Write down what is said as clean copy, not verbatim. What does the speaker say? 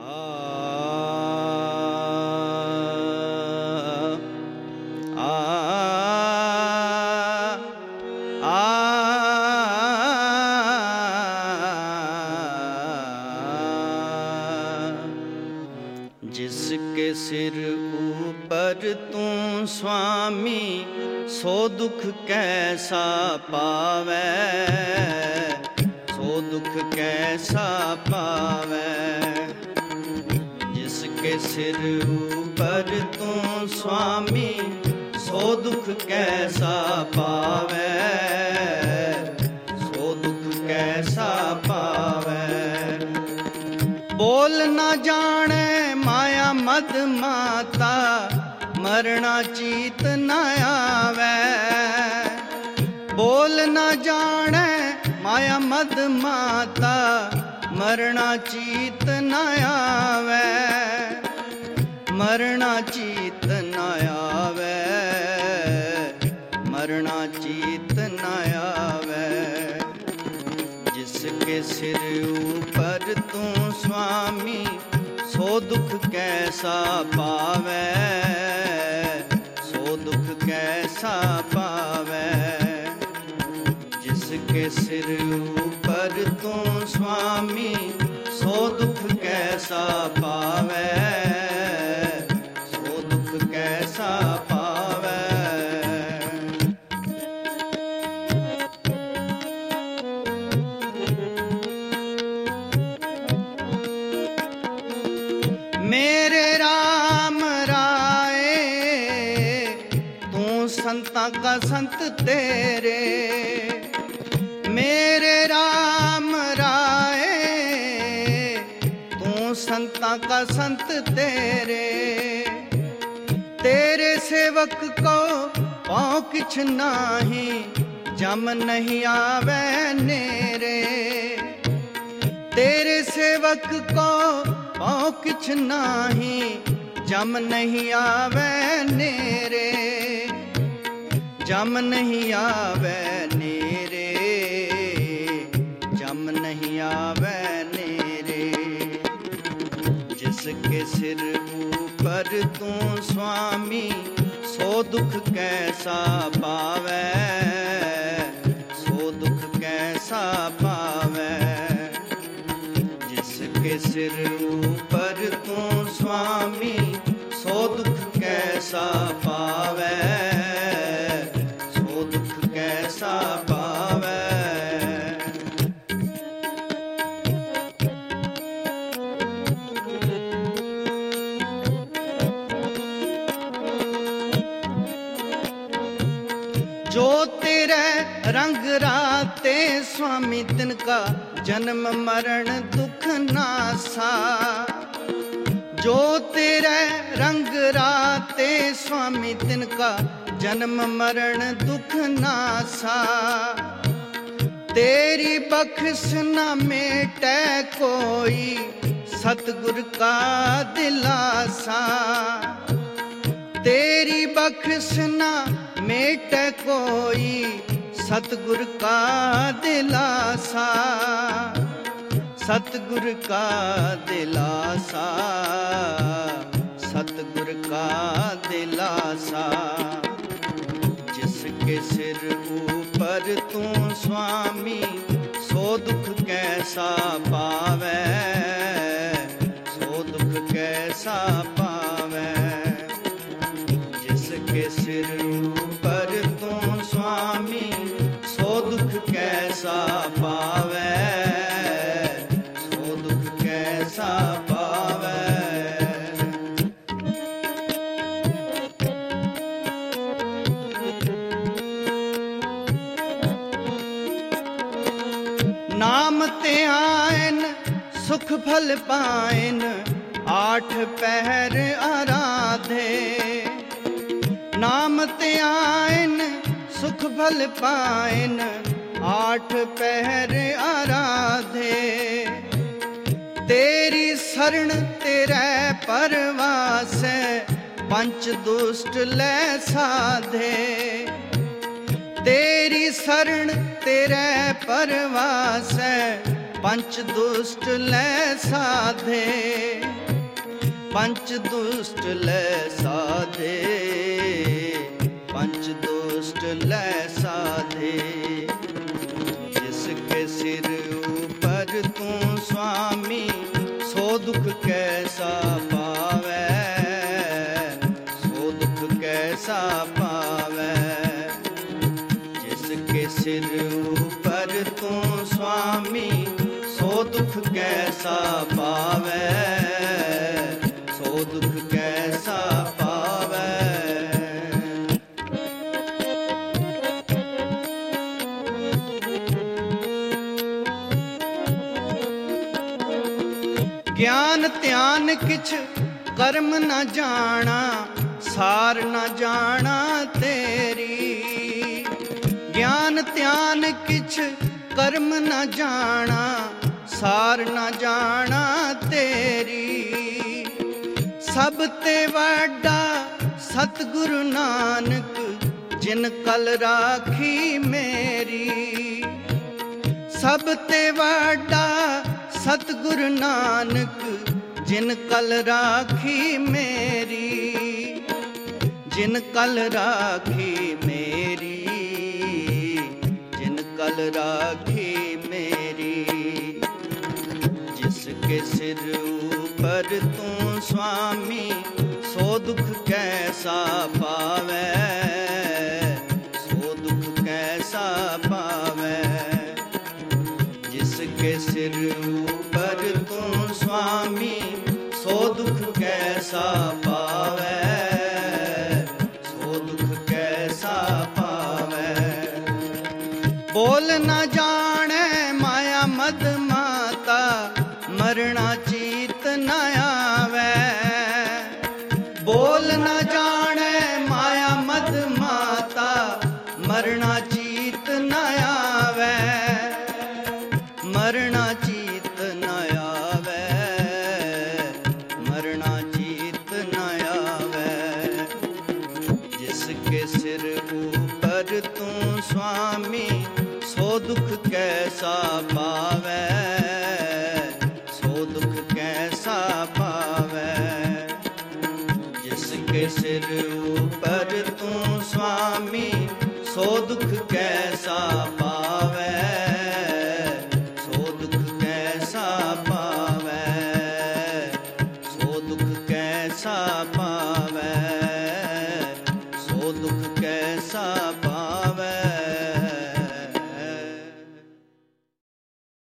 जिसके सिर ऊपर तू स्वामी, सो दुख कैसा पावे, सो दुख कैसा पावे। जिसके सिर ऊपर तू स्वामी, सो दुख कैसा पावे, सो दुख कैसा पावे। बोल न जाने माया मद माता, मरना चीत न आवे। बोल न जाने माया मद माता, मरना चीत न आवे, मरना चीत न आवे, मरना चीत न आवे। जिसके सिर ऊपर तू स्वामी, सो दुख कैसा पावे, सो दुख कैसा पावे। जिसके सिर ऊपर तू स्वामी, सो दुख कैसा पावे, सो दुख कैसा पावे। मेरे राम राय, तू संता का संत तेरे। मेरे राम राय, तू संता का संत तेरे। तेरे सेवक को पाँव किछ नाही, जम नहीं आवे नेरे। तेरे सेवक को पाँव किछ नाही, जम नहीं आवे नेरे, जम नहीं आवे नेरे, जम नहीं आवे नेरे। जिसके सिर ऊपर तू स्वामी, सो दुख कैसा पावे, सो दुख कैसा पावे। जिसके सिर ऊपर तू स्वामी, सो दुख कैसा पावे, सो दुख कैसा पावे। जो तेरे रंग राते स्वामी, तिनका जन्म मरण दुख नासा। जो तेरे रंग राते स्वामी, तिनका जन्म मरण दुख नासा। तेरी बख्श न मेटे कोई, सतगुर का दिलासा। तेरी बख्श न मेटे कोई, सतगुर का दिलासा, सतगुर का दिलासा, सतगुर का दिलासा। जिसके सिर ऊपर तू स्वामी, सो दुख कैसा पावे, सो दुख कैसा पावे। जिसके सिर ऊपर तू स्वामी, सो दुख कैसा पावे, सो दुख कैसा पावे। नाम ते आयन सुख फल पायन, आठ पहर आराधे। नाम ते आयन सुख फल पायन, आठ पहर आराधे। तेरी शरण तेरे परवास, पंच दुष्ट ले साधे। तेरी शरण तेरे परवास, पंच दुष्ट लै साधे, पंच दुष्ट लै साधे, पंच दुष्ट लै साधे। जिसके सिर ऊपर तू स्वामी, सो दुख कैसा पावै, सो दुख कैसा पावै। जिसके सिर ऊपर तू स्वामी, सो दुख कैसा पावै, सो दुख कैसा पावै। ज्ञान ध्यान किछ कर्म न जाना, सार न जाना तेरी। ज्ञान ध्यान किछ कर्म न जाना, सार न जाना तेरी। सब ते वड्डा सतगुरु नानक, जिन कल राखी मेरी। सब ते वड्डा सतगुरु नानक, जिन कल राखी मेरी। जिन कल राखी मेरी, जिन कल राखी मेरी। जिसके सिर ऊपर तू स्वामी, सो दुख कैसा पावै, सो दुख कैसा पावै। जिसके सिर ऊपर तू स्वामी, सो दुख कैसा पावै, सो दुख कैसा पावै। बोल न जाने माया मद माता, मरना चीत न आवे। बोल न जाने माया मद माता, मरना चीत न आवे। मरना चीत न आवे, मरना चीत न आवे। जिसके सिर ऊपर तू स्वामी, सो दुख कैसा पावै,